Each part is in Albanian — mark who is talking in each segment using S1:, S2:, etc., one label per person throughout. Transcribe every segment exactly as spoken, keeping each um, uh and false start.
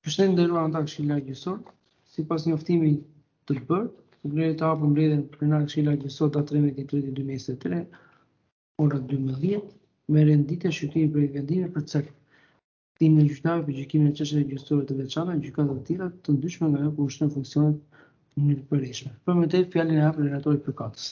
S1: Përshëndetje nderuar anëtar Këshilla Gjyqësor, sipas njoftimit të bërë, Sekretaria të hapur mbledhjen plenare Këshilla Gjyqësore datë tridhjetë mesior dy mijë e njëzet e tre, ora dymbëdhjetë, me renditje shqyrtimi për vendime për caktimin e gjyqtarëve për gjykimin e çështjeve gjyqësore të veçanta, gjykata të tilla të ndryshme nga ajo ku ushtrojnë funksionet në mënyrë të përhershme. Përmetej fjalën e hap relatorit përkatës.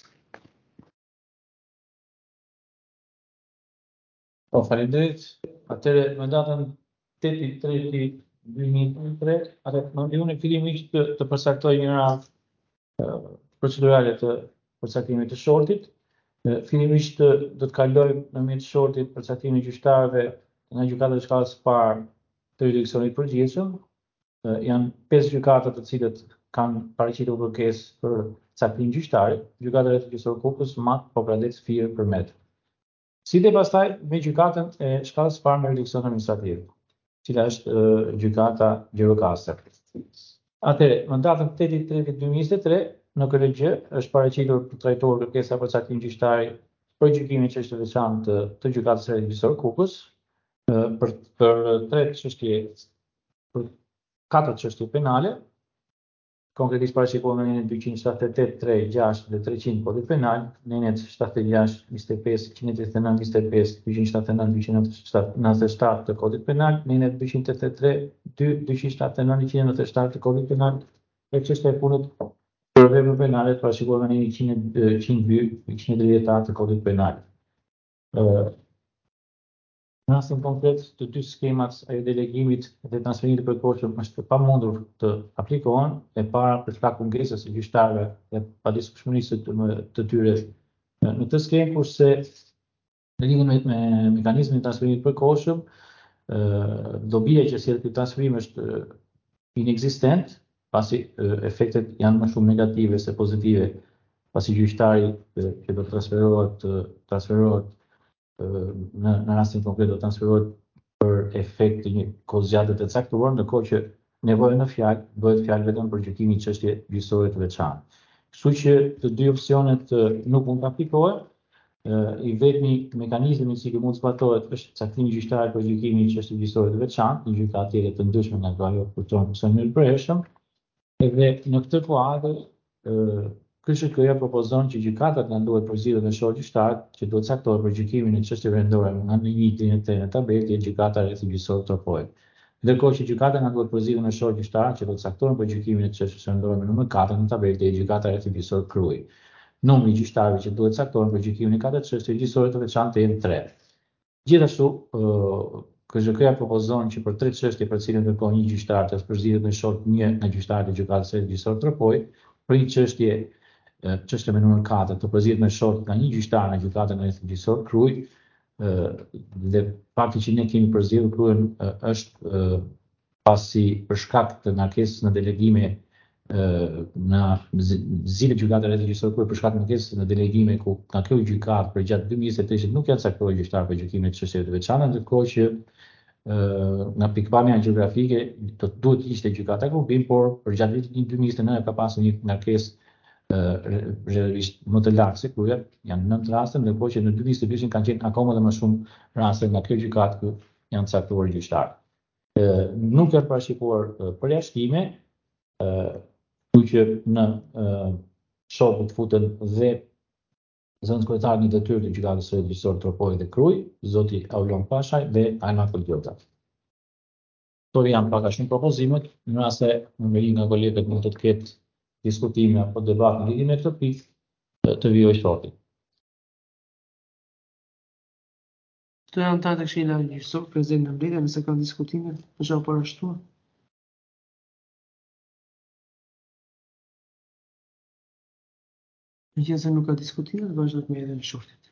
S2: Po, faleminderit. Atëre në datën tetë i treti dy mijë e tre, atë më unë fillimisht të, të përcaktoj një radhë procedurale të përcaktimit të shortit. Fillimisht do të kalojmë në mes shortit përcaktimin e gjyqtarëve nga gjykata e shkallës së parë të jurisdiksionit përgjithshëm. Janë pesë gjykata të cilët kanë paraqitur kërkesë për caktimin gjyqtare, gjykata e gjyqësor Kupës, Mat, Popradec, Fier, Përmet. Si dhe pastaj me gjykatën e shkallës së parë në jurisdiksion administrativ, cila është uh, gjykata Gjirokastër. Atëherë, në datën tetë i treti dy mijë e njëzet e tre, në K R G është paraqitur për trajtor kërkesa për caktim gjyqtari për gjykimin e çështjeve të veçantë të, të gjykatës së gjyqësor Kupës, uh, për për tre çështje, për katër çështje penale, konkretisht paraqituar në nenën dyqind shtatëdhjetë e tetë, tre, gjashtë dhe treqind kodit penal, nenët shtatëdhjetë e gjashtë, njëzet e pesë, njëzet e nëntë, njëzet e pesë, dyqind shtatëdhjetë e nëntë, dyqind nëntëdhjetë e shtatë të kodit penal, nenët dyqind tetëdhjetë e tre, dy, dyqind shtatëdhjetë e nëntë, njëqind nëntëdhjetë e shtatë të kodit penal, e çështja e punët për vepra penale paraqituar në nenën njëqind e dy, njëqind e tridhjetë të kodit penal. Në rastin konkret të dy skemat e delegimit dhe transferimit të përkohshëm është pamundur të aplikohen, e para për shkak mungesës së gjyqtarëve dhe padiskushmërisë të, të tyre në këtë skemë, kurse në lidhje me, me mekanizmin e transferimit të përkohshëm, dobia që sjell ky transferim është inekzistent, pasi efektet janë më shumë negative se pozitive, pasi gjyqtari që do transferohet transferohet në, në rastin konkret do transferohet për efekt të një kohëzgjatje të caktuar, ndërkohë që nevoja në fjalë bëhet fjalë vetëm për gjykimin e çështje gjyqësore të veçantë. Kështu që të dy opsionet nuk mund të aplikohen. I vetmi mekanizmi i cili mund të zbatohet është caktimi gjyqtar për gjykimin e çështje gjyqësore të veçantë, në gjykata tjetër të ndryshme nga ajo kupton funksionin në përhershëm. Edhe në këtë kuadër K S K-ja propozon që gjykatat nga duhet përzgjedhur në short gjyqtar që duhet caktohet për gjykimin e çështjeve vendore nga në një deri në tre në tabelë të gjykata rreth gjyqësor tropoj. Ndërkohë që gjykata nga duhet përzgjedhur në short gjyqtar që do të caktohen për gjykimin e çështjeve vendore me numër katër në tabelë të gjykata rreth gjyqësor kruaj. Numri i gjyqtarëve që duhet caktohen për gjykimin e katër çështjeve gjyqësore të veçantë janë tre. Gjithashtu, K S K-ja propozon që për tre çështje për cilën kërkon një gjyqtar të përzgjedhur në short një nga gjyqtarët e gjykatës së gjyqësor tropoj, për një çështje çështja me numër katër të përzihet me short nga një gjyqtar në gjykatën e gjyqësor kruaj, dhe fakti që ne kemi përzgjedhur kruajn është pasi për shkak të ngarkesës në delegime në zile gjykata e gjyqësor kruaj për shkak të ngarkesës në delegime ku nga kjo gjykatë për gjatë dy mijë e njëzet e tre nuk janë caktuar gjyqtar për gjykimin e çështjeve të veçanta, ndërkohë që nga pikpamja gjeografike do të duhet ishte gjykata Kurbin, por për gjatë vitit dy mijë e nëntë ka pasur një ngarkesë rrjedhërisht më të lartë se kruaja, janë nëntë raste, ndërkohë që në dy mijë e njëzet e dy kanë qenë akoma dhe më shumë raste nga kjo gjykatë ku janë caktuar gjyqtar. Nuk janë parashikuar përjashtime, kështu që në short të futen dhe zënës kryetar në detyrë të gjykatës së gjyqësor tropoj dhe kruaj, zoti Aulon Pashaj dhe Alma Kolgjota. Këto janë pak a shumë propozimet, në rast se ndonjë nga kolegët mund të ketë diskutime apo debat në lidhje me këtë pikë, të vijoj shorti.
S1: Të janë ta të Këshilla Gjyqësore prezente në mbledhje, nëse kanë diskutime, është apo parashtuar. Nëse nuk ka diskutime, vazhdojmë me mbledhjen e shortit.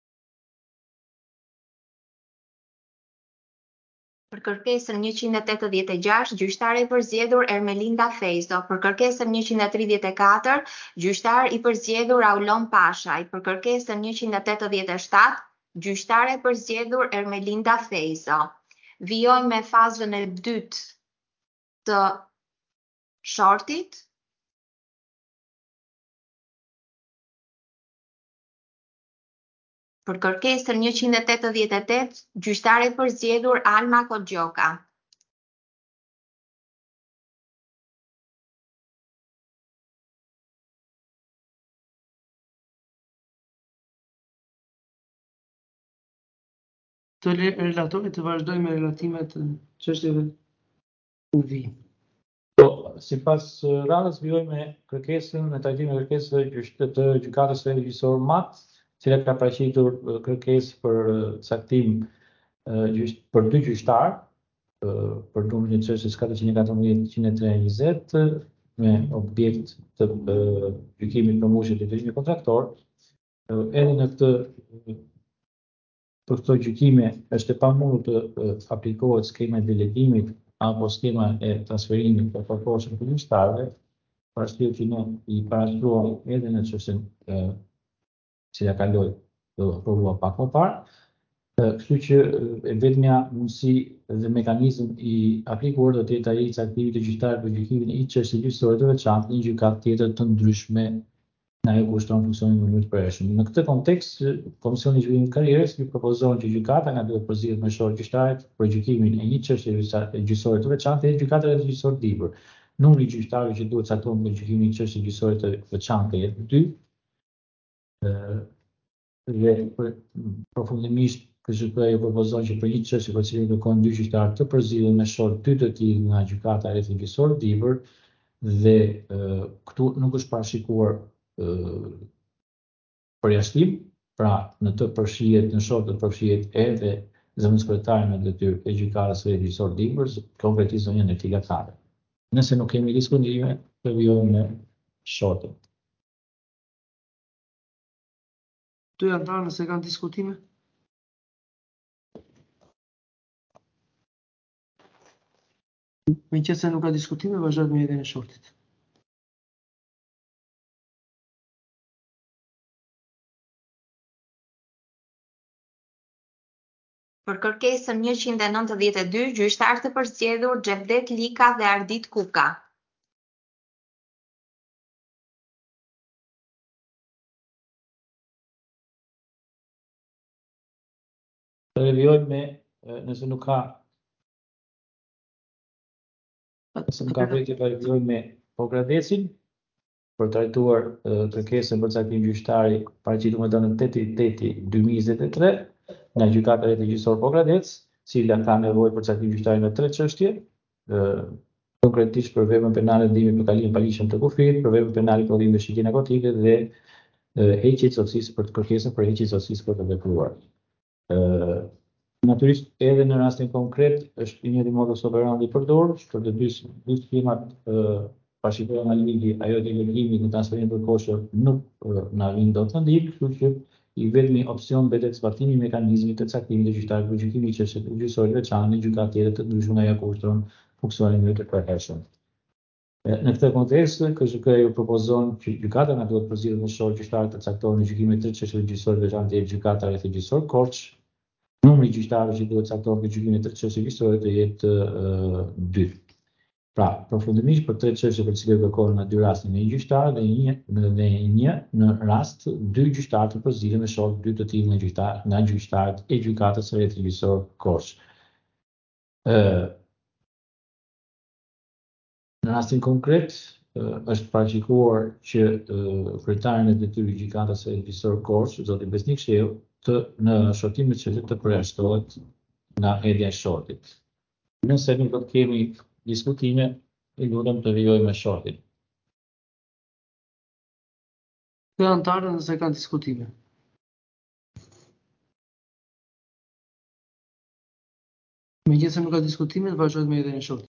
S3: Për kërkesën njëqind e tetëdhjetë e gjashtë, gjyqtari i përzgjedhur Ermelinda Fejzo. Për kërkesën njëqind e tridhjetë e katër, gjyqtar i përzgjedhur Aulon Pashaj. Për kërkesën njëqind e tetëdhjetë e shtatë, gjyqtare e përzgjedhur Ermelinda Fejzo. Vijojmë me fazën e dytë të shortit. Për kërkesën njëqind e tetëdhjetë e tetë, gjyqtare e përzgjedhur Alma Kolgjoka.
S1: të le- relatorit të vazhdojë me relatimet të çështjeve ku vi.
S2: Po, sipas uh, radhës vjoj me kërkesën në trajtimin e kërkesës gjyqt- të gjykatës së gjyqësor mat, cila ka paraqitur uh, kërkesë për uh, caktim uh, gjyq- për dy gjyqtar uh, për numrin e çështjes katërqind e katërmbëdhjetë njëqind e tre njëzet uh, me objekt të uh, gjykimit për mbushje të detyrimit kontraktor. Uh, edhe në këtë uh, për këto gjykime është e pamundur të uh, aplikohet skema e delegimit apo skema e transferimit të përkohshëm të gjyqtarëve, parashikoj që ne i parashtruam edhe në çështjen e cila kaloi të provua pak më parë. Uh, Kështu që uh, e vetmja mundësi dhe mekanizëm i aplikuar do të jetë ai i caktimit të gjyqtarit për gjykimin e një çështje gjyqësore të veçantë në një gjykatë tjetër të ndryshme në ajo kushton funksionin në mënyrë të përhershme. Në këtë kontekst, Komisioni i Zhvillimit të Karrierës i propozon që gjykata nga duhet përzihet me shorë gjyqtarit për gjykimin e një çështje gjyqësore të veçantë e gjykatave të gjyqësor të libër. Numri i gjyqtarëve që duhet caktohen për gjykimin e një çështje gjyqësore të veçantë jetë dy. Dhe për përfundimisht K Z K-ju propozon që për një çështje për cilën kërkojnë dy gjyqtarë të përzihen me shorë dy të tillë nga gjykata e gjyqësor të libër dhe uh, këtu nuk është parashikuar uh, përjashtim, pra në të përfshihet në shorë të përfshihet edhe zëvendëskryetarë me detyrë e gjykatës së gjyqësor të libër, konkretizon një ndërtimi gatare. Nëse nuk kemi diskutime, të vijojmë në shortën.
S1: Dy antarë nëse kanë diskutime? Meqenëse nuk ka diskutime, vazhdojmë me hedhjen e shortit.
S3: Për kërkesën njëqind e nëntëdhjetë e dy, gjyqtar të përzgjedhur Xhevdet Lika dhe Ardit Kuka.
S2: Të revijojmë me, nëse nuk ka nëse nuk ka vërejtje, të revijojmë me Pogradecin për trajtuar uh, kërkesën për caktim gjyqtari paraqitur me datën tetë tetë dy mijë e njëzet e tre nga gjykata e gjyqësor Pogradec, cila ka nevojë për caktim gjyqtari në tre çështje, uh, konkretisht për veprën penale ndihmë për kalimin paligjshëm të kufirit, për veprën penale prodhimi me shitje narkotike dhe uh, heqje e sotësisë për kërkesën për heqje e sotësisë për të vepruar. Uh, Natyrisht edhe në rastin konkret është i njëjti modus operandi i përdorur, për të dy dy schemat parashikohen nga ligji, ajo delegimi në transferim përkohshëm nuk na vjen dot në ndihmë, kështu që i vetmi opsion mbetet zbatimi i mekanizmit të caktimit të gjyqtarit për gjykimin e çështjeve gjyqësore veçantë në gjykatë tjetër të ndryshme nga ajo ku ushtron funksionin në mënyrë të përhershme. Në këtë kontekst, K Z K-ju propozon që gjykata nga duhet përzihet me shorë gjyqtarë të caktohen në gjykimin e tre çështjeve gjyqësore veçantë e gjykata e gjyqësor Korç. Numri i gjyqtarëve që duhet caktohen për gjykimin e tre çështjeve gjyqësore të jetë dy. Pra, përfundimisht për tre çështje për cilat kërkohen në dy raste në një gjyqtar dhe një dhe një në rast dy gjyqtarë të përzihen me shorë dy të tillë nga gjyqtar nga gjyqtarët e gjykatës së rrethit gjyqësor Korç. Në rastin konkret, është paraqituar që kryetarin e detyrës së gjykatës së gjyqësor Korç, zoti Besnik Shehu, të në shortim të çështjes të përjashtohet nga hedhja e shortit. Nëse nuk do të kemi diskutime, i lutem të vijojmë me shortin.
S1: Dy antarë nëse kanë diskutime. Meqenëse nuk ka diskutime, vazhdojmë me hedhjen e shortit.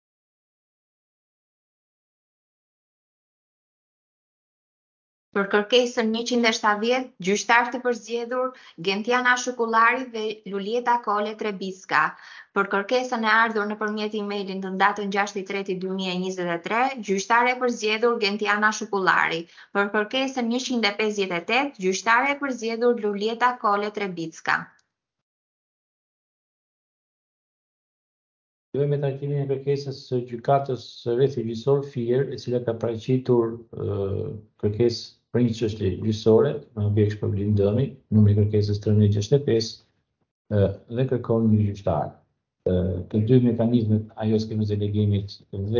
S3: Për kërkesën njëqind e shtatëdhjetë, gjyqtar të përzgjedhur Gentiana Shukullari dhe Lulieta Kole Trebicka. Për kërkesën e ardhur nëpërmjet emailin në datën gjashtë i treti dy mijë e njëzet e tre, gjyqtare e përzgjedhur Gentiana Shukullari. Për kërkesën njëqind e pesëdhjetë e tetë, gjyqtare e përzgjedhur Lulieta Kole Trebicka.
S2: Vijojmë me trajtimin e kërkesës së gjykatës së rrethit gjyqësor Fier, e cila ka paraqitur uh, kërkesë për një çështje gjyqësore me objekt shpërblim dëmi, numri i kërkesës tre mijë e gjashtëdhjetë e pesë uh, dhe kërkon një gjyqtar. Uh, të dy mekanizmet, ajo skemës delegimit dhe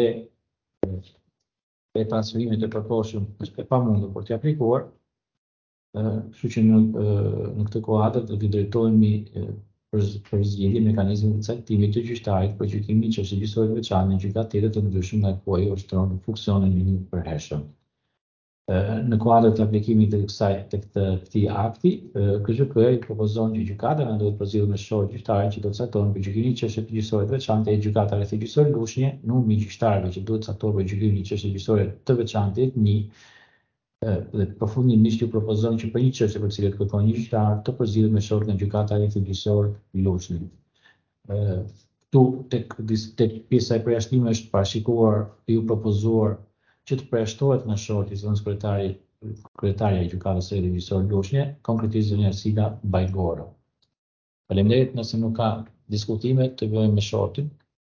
S2: e transferimit të përkohshëm është e pamundur për t'i aplikuar. Uh, Kështu që në, uh, në këtë kuadër do t'i drejtohemi uh, për për zgjidhje mekanizmin të caktimit të gjyqtarit për gjykimin e çështjeve gjyqësore të veçanta në gjykatë tjetër të ndryshme nga ku ai ushtron funksionin e një përhershëm. Në kuadër të aplikimit të kësaj të këtë këtij akti, K Z K-ja i propozon që gjykata na duhet përzgjedhur me short gjyqtarë që do të caktohen për gjykimin e çështjeve gjyqësore të veçanta e gjykata rreth gjyqësore Lushnjë, numri i gjyqtarëve që duhet caktuar për gjykimin e çështjeve gjyqësore të veçanta jetë një. Dhe përfundimisht ju propozon që për një çështje për cilët kërkon një gjyqtar të përzgjedhet me short nga gjykata rreth gjyqësore Lushnjë. Këtu tek tek pjesa e përjashtimeve është parashikuar ju propozuar që të përjashtohet nga shorti zëvendës kryetari kryetaria e gjykatës së gjyqësore Lushnjë, konkretisht zonja Sida Bajgoro. Faleminderit, nëse nuk ka diskutime, të vjojmë me shortin.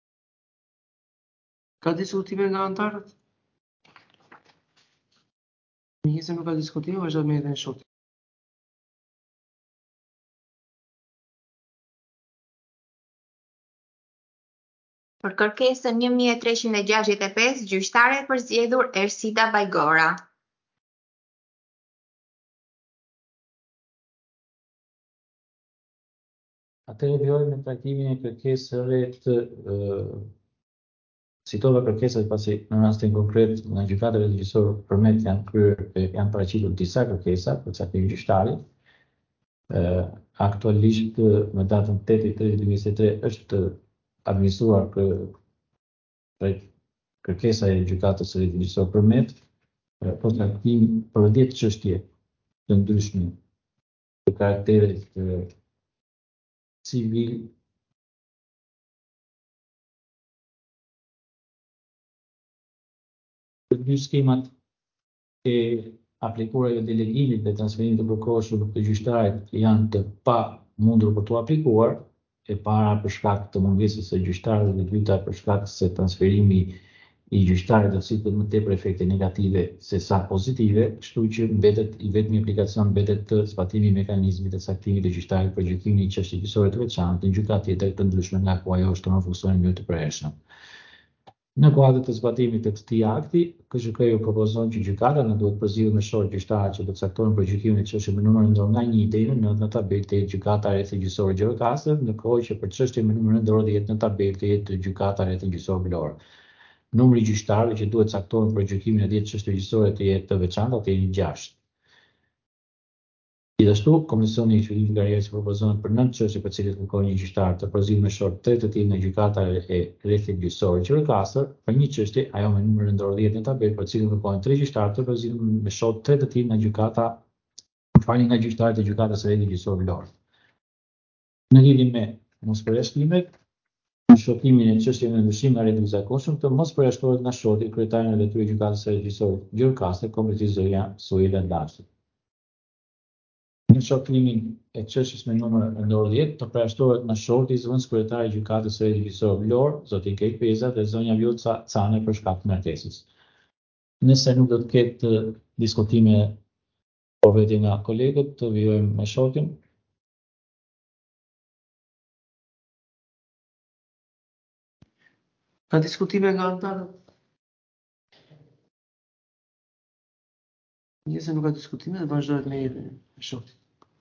S1: Ka diskutime nga anëtarët? Nëse nuk ka diskutime, vazhdojmë me edhe shortin.
S3: Për kërkesën një mijë e treqind e gjashtëdhjetë e pesë, gjyqtare e përzgjedhur Ersida Bajgora.
S2: Atëherë vjojmë në trajtimin e kërkesës rreth citova kërkesat pasi në rastin konkret nga gjykata regjistore përmet janë kryer janë paraqitur disa kërkesa për caktimin e gjyqtarit. Aktualisht me datën tetë i tretë dy mijë e njëzet e tre është administruar kërkesa e gjykatës së regjistore përmet për trajtim për dhjetë çështje të ndryshme të karakterit civil, të dy skemat e aplikuara e delegimit dhe transferimit të përkohshëm të gjyqtarit janë të pa mundur për të aplikuar, e para për shkak të mungesës së gjyqtarit dhe e dyta për shkak se transferimi i gjyqtarit do sillet më tepër efekte negative se sa pozitive, kështu që mbetet i vetmi aplikacion mbetet të zbatimi i mekanizmit të caktimit të gjyqtarit për gjykimin e çështjeve gjyqësore të veçanta në gjykatë tjetër të ndryshme nga ku ajo ushtron funksionin në mënyrë të përhershme. Në kuadër të zbatimit të këtij akti, K Z K-ju propozon që gjykata në duhet përzgjedhur me short gjyqtarë që do të caktohen për gjykimin e çështjeve me numër rëndor nga një deri në nëntë në tabelë të jetë gjykata rreth gjyqësore Gjirokastër, ndërkohë që për çështje me numër rëndor do jetë në tabelë të jetë gjykata rreth gjyqësore Vlorë. Numri i gjyqtarëve që duhet caktohen për gjykimin e dhjetë çështjeve gjyqësore të jetë të veçanta të jetë gjashtë. Gjithashtu, Komisioni i Shërbimit të Karrierës propozon për nëntë çështje për cilët kërkon një gjyqtar të përzgjedhur me short tre të tillë në gjykata e rrethit gjyqësor Gjirokastër, për një çështje, ajo me numër rëndor dhjetë në tabelë për cilën kërkojnë tre gjyqtarë të përzgjedhur me short tre të tillë në gjykata, falni nga gjyqtarët e gjykatës së rrethit gjyqësor Vlorë. Në lidhje me mospërjashtimet, në shortimin e çështjeve në ndryshim nga rregulla e zakonshëm të mos përjashtohet nga shorti kryetari në detyrë gjykatës së rrethit gjyqësor Gjirokastër, konkretisht zonja Suela Dashi. Në shortimin e çështjes me numër rëndor dhjetë të përjashtohet nga shorti i zëvendës kryetari i gjykatës së rrethit gjyqësor Vlorë, zoti Kej Peza dhe zonja Vjoca Cane për shkak të martesës. Nëse nuk do të ketë diskutime përveç nga kolegët, të vijojmë me shortin.
S1: Ka diskutime nga anëtarët? Nëse nuk ka diskutime, vazhdojmë me edhe shortin.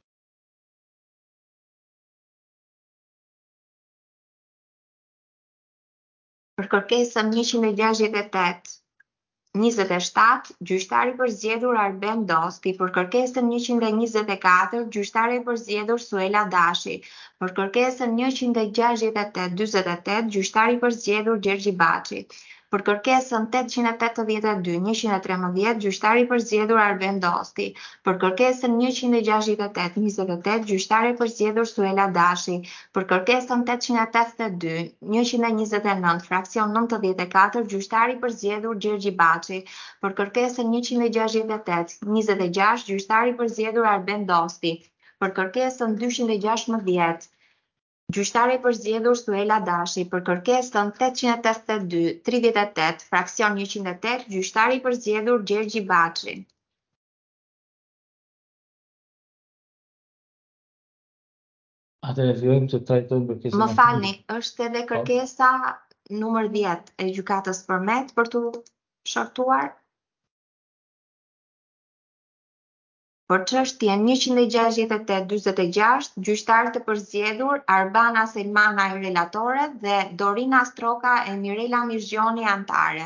S3: Për kërkesën njëqind e gjashtëdhjetë e tetë njëzet e shtatë, gjyqtari i përzgjedhur Arben Dosti. Për kërkesën njëqind e njëzet e katër, gjyqtari i përzgjedhur Suela Dashi. Për kërkesën njëqind e gjashtëdhjetë e tetë dyzet e tetë, gjyqtari i përzgjedhur Gjergji Baçi. Për kërkesën tetëqind e tetëdhjetë e dy njëqind e tremëdhjetë, gjyqtari i përzgjedhur Arben Dosti. Për kërkesën njëqind e gjashtëdhjetë e tetë njëzet e tetë, gjyqtari i përzgjedhur Suela Dashi. Për kërkesën tetëqind e tetëdhjetë e dy njëqind e njëzet e nëntë, fraksion nëntëdhjetë e katër, gjyqtari i përzgjedhur Gjergji Baçi. Për kërkesën njëqind e gjashtëdhjetë e tetë njëzet e gjashtë, gjyqtari i përzgjedhur Arben Dosti. Për kërkesën dyqind e gjashtëdhjetë, gjyqtari i përzgjedhur Suela Dashi. Për kërkesën tetëqind e tetëdhjetë e dy tridhjetë e tetë, fraksion njëqind e tetë, gjyqtari i përzgjedhur Gjergji Baçi.
S2: Atëherë vjojmë të trajtojmë kërkesën.
S3: Më falni, është edhe kërkesa numër dhjetë e gjykatës përmet për të shortuar? Për çështjen njëqind e gjashtëdhjetë e tetë dyzet e gjashtë, gjyqtarët e përzgjedhur Arbana Selmana e relatore dhe Dorina Stroka e Mirela Mirgjoni anëtare.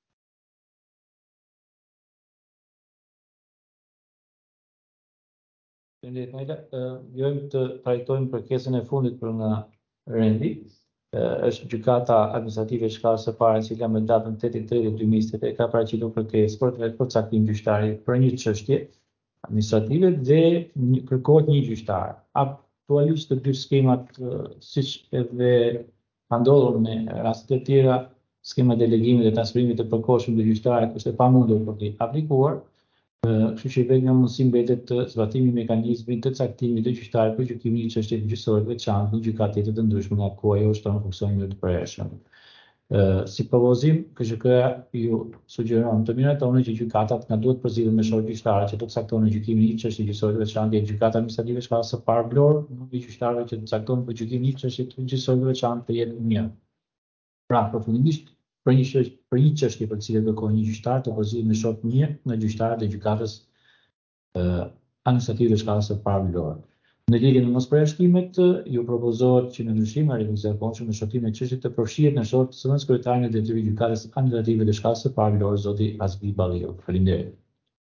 S2: Faleminderit, Majla. Vjojmë të trajtojmë kërkesën e fundit për nga Rendi. Është gjykata administrative e shkallës së parë, e cila me datën tetin tridhjetë dy mijë e njëzet e tre ka paraqitur kërkesë për të përcaktim gjyqtari për një çështje administrative dhe një, kërkohet një gjyqtar. Aktualisht të dy skemat, siç edhe ka ndodhur me rastet e tjera, skema delegimit dhe transferimit të përkohshëm të gjyqtarit është e pamundur për të aplikuar. Kështu që vetë nga mundësi mbetet të zbatimi mekanizmit të caktimit të gjyqtarit për gjykimin e një çështje gjyqësore të veçantë në gjykata tjetër të ndryshme nga ku ajo është në funksionin e përhershëm. Si propozim, K S K-ja ju sugjeron të miratoni që gjykatat nga duhet përzgjedhur me shortë gjyqtare që do të caktojnë në gjykimin e një çështje gjyqësore të veçantë, jetë gjykata administrative shkallës së parë vlorë, numri i gjyqtarëve që të caktojnë për gjykimin e një çështje gjyqësore të veçantë të jetë një. Pra, përfundimisht, për një çështje për një çështje për të cilën kërkon një gjyqtar të përzihet me short një nga gjyqtarët e gjykatës administrative të shkallës së parë vlorë. Në lidhje me mospërjashtimet, ju propozohet që në ndryshim nga rregullta e zakonshme në shortimin e çështjes të përfshihet në short zëvendës kryetarin e detyrimit të gjykatës administrative të shkallës së parë vlorë, zoti Azbi Balliu. Faleminderit.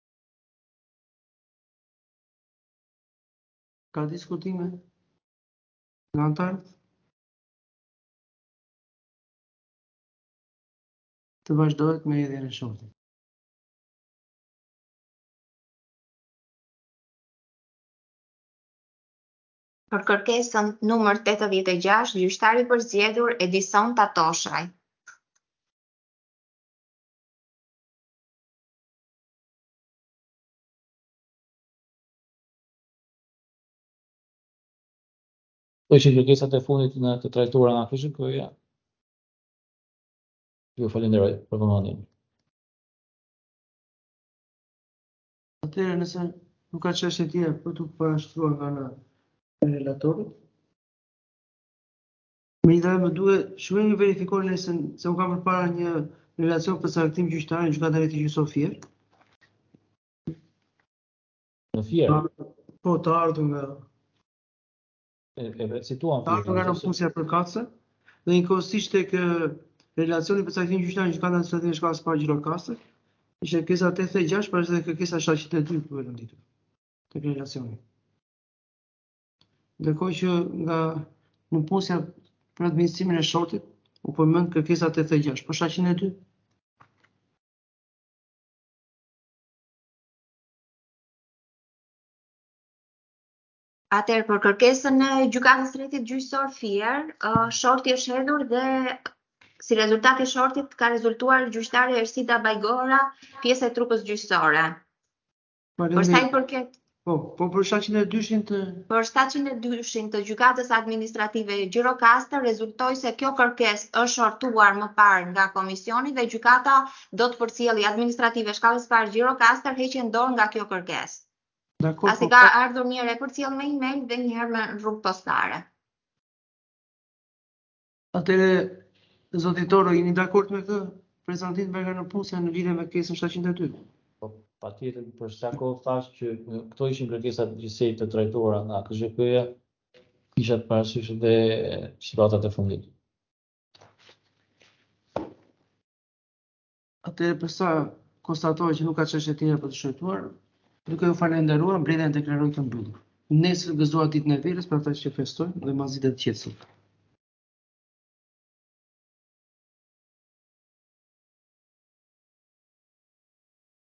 S1: Ka diskutime nga anëtarët? Të vazhdohet me hedhjen e shortit.
S3: Për kërkesën numër tetëdhjetë e gjashtë, gjyqtari i përzgjedhur Edison Tatoshaj.
S2: Këto ishin kërkesat e fundit në të trajtuara nga K S K-ja. Ju falenderoj për vëmendjen.
S1: Atëherë, nëse nuk ka çështje tjera për të parashtruar nga ana e relatorit, megjithatë më duhet shkruajmë verifikojnë se se u ka përpara një relacion për caktim gjyqtari në gjykatën e gjyqësor Fier.
S2: Në Fier.
S1: Po, të ardhur nga
S2: e, e situan
S1: të ardhur nga nëpunësja përkatëse dhe njëkohësisht tek relacioni për caktim gjyqtari në gjykatën administrative e shkallës së parë Gjirokastër, ishte kërkesa tetëdhjetë e gjashtë, por edhe kërkesa shtatëqind e dy për venditur tek relacioni. Ndërkohë që nga nëpunësja për administrimin e shortit u përmend kërkesa tetëdhjetë e gjashtë, por shtatëqind e dy.
S3: Atëherë për kërkesën e gjykatës së tretit gjyqësor Fier, shorti është hedhur dhe si rezultat i shortit ka rezultuar gjyqtare Ersida Bajgora, pjesë e trupës gjyqësore. Për sa i përket
S1: Po, po për shtatëqind e dy-shin të
S3: Për shtatëqind e dy-shin të gjykatës administrative Gjirokastër rezultoi se kjo kërkesë është shortuar më parë nga komisioni dhe gjykata do të përcjellë administrative shkallës së parë Gjirokastër heqen dorë nga kjo kërkesë.
S1: Dakor,
S3: Pasi
S1: po,
S3: ka ardhur një herë përcjell me email dhe një herë me rrugë postare.
S1: Atëherë, zoti Toro, jeni dakord me këtë prezantim nga nëpunësja në lidhje me kërkesën shtatëqind e dy?
S2: Po, patjetër, për sa kohë thash që këto ishin kërkesat gjithsej të trajtuara nga K S K-ja, kisha parasysh edhe situatat e fundit.
S1: Atëherë, përsa konstatohet që nuk ka çështje tjera për të shkruar, duke ju falenderuar, mbledhjen deklaroj të mbyllur. Nesër gëzohet ditën e verës për ata që festojnë dhe mazit e të qetësit.